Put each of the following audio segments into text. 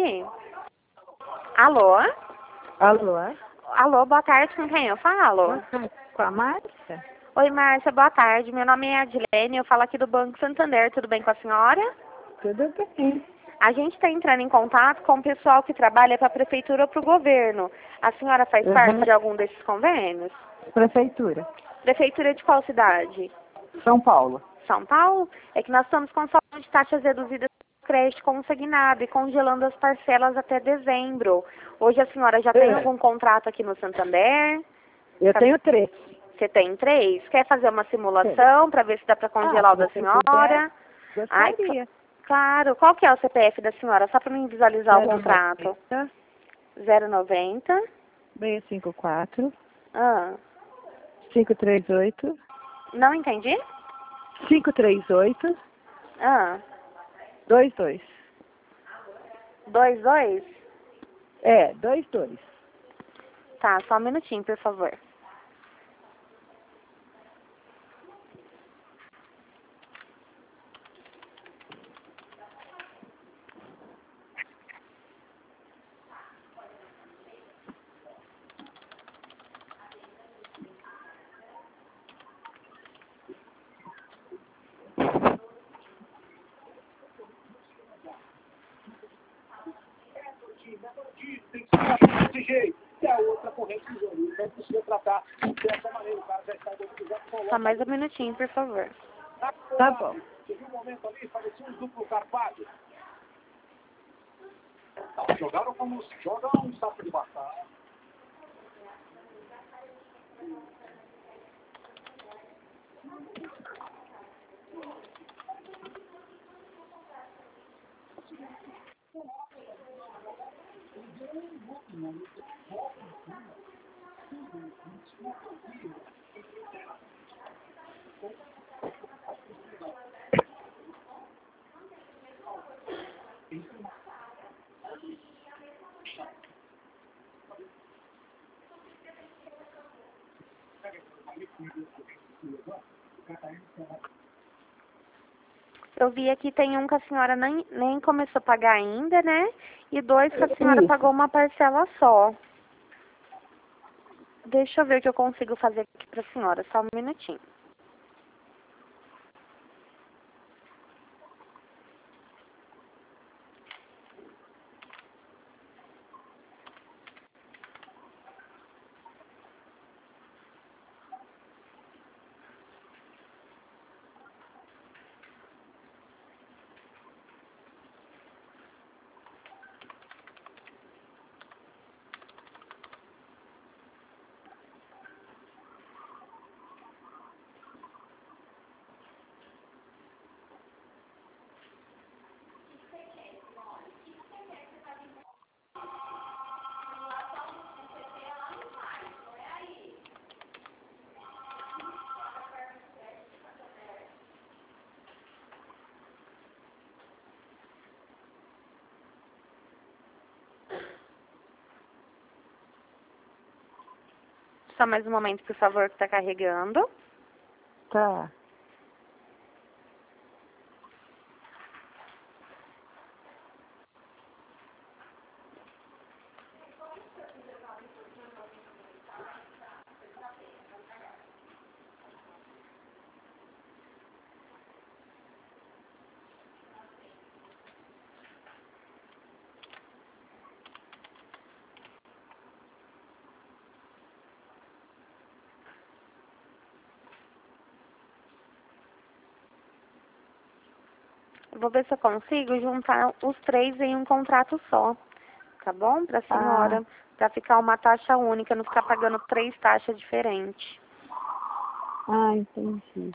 tarde. Alô? Alô? Alô, boa tarde, com quem eu falo? Com a Márcia? Oi, Márcia, boa tarde. Meu nome é Adilene, eu falo aqui do Banco Santander. Tudo bem com a senhora? Tudo bem. A gente está entrando em contato com o pessoal que trabalha para a prefeitura ou para o governo. A senhora faz parte de algum desses convênios? Prefeitura. Prefeitura de qual cidade? São Paulo. São Paulo? É que nós estamos com saldo de taxas reduzidas de crédito consignado e congelando as parcelas até dezembro. Hoje a senhora já tem algum contrato aqui no Santander? Eu tenho 3. Você tem 3? Quer fazer uma simulação para ver se dá para congelar o da senhora? Gostaria. Claro. Qual que é o CPF da senhora? Só para mim visualizar o contrato. 090 654 Ah, 538 não entendi? 538 Ah, 22. 22? É, 22. Tá, só um minutinho, por favor. Desse jeito, e a outra corrente de joelho. Então precisa tratar dessa maneira. O cara já está já Só mais um minutinho, por favor. Tá bom. Você viu um momento ali, parecia um duplo carpado. Jogaram como joga um saco de batata. Eu vi aqui tem um que a senhora nem começou a pagar ainda, né? E 2 que a senhora Isso. pagou uma parcela só. Deixa eu ver o que eu consigo fazer aqui pra senhora, só um minutinho. Só mais um momento, por favor, que tá carregando. Tá. Eu vou ver se eu consigo juntar os 3 em um contrato só. Tá bom? Pra senhora. Pra ficar uma taxa única, não ficar pagando 3 taxas diferentes. Entendi.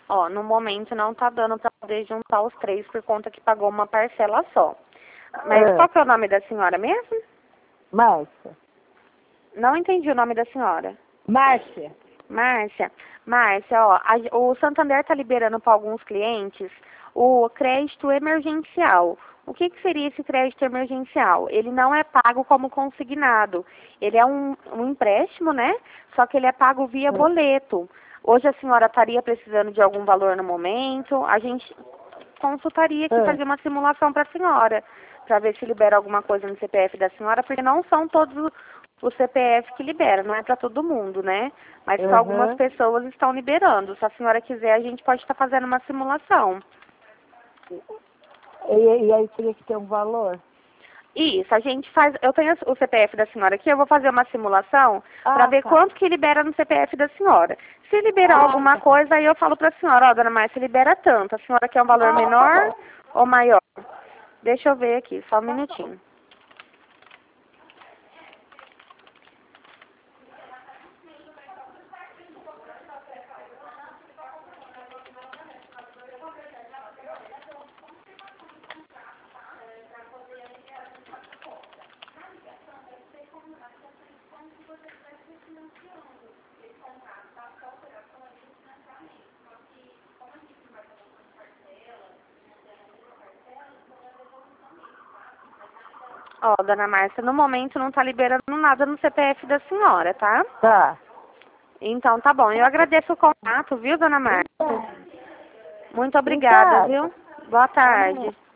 Ó, no momento não tá dando para poder juntar os 3 por conta que pagou uma parcela só. Mas qual que é o nome da senhora mesmo? Márcia. Não entendi o nome da senhora. Márcia. Márcia. Márcia, ó, o Santander está liberando para alguns clientes o crédito emergencial. O que seria esse crédito emergencial? Ele não é pago como consignado. Ele é um empréstimo, né? Só que ele é pago via boleto. Hoje a senhora estaria precisando de algum valor no momento. A gente consultaria aqui, fazer uma simulação para a senhora, para ver se libera alguma coisa no CPF da senhora, porque não são todos os CPF que liberam, não é para todo mundo, né? Mas para algumas pessoas estão liberando. Se a senhora quiser, a gente pode estar fazendo uma simulação. E aí teria que ter um valor? Isso, a gente faz, eu tenho o CPF da senhora aqui, eu vou fazer uma simulação para ver quanto que libera no CPF da senhora. Se liberar alguma coisa, aí eu falo para a senhora, ó, dona Márcia, libera tanto. A senhora quer um valor menor ou maior? Deixa eu ver aqui, só um minutinho. Ó, dona Márcia, no momento não tá liberando nada no CPF da senhora, tá? Tá. Então tá bom. Eu agradeço o contato, viu, dona Márcia? Muito obrigada, viu? Boa tarde.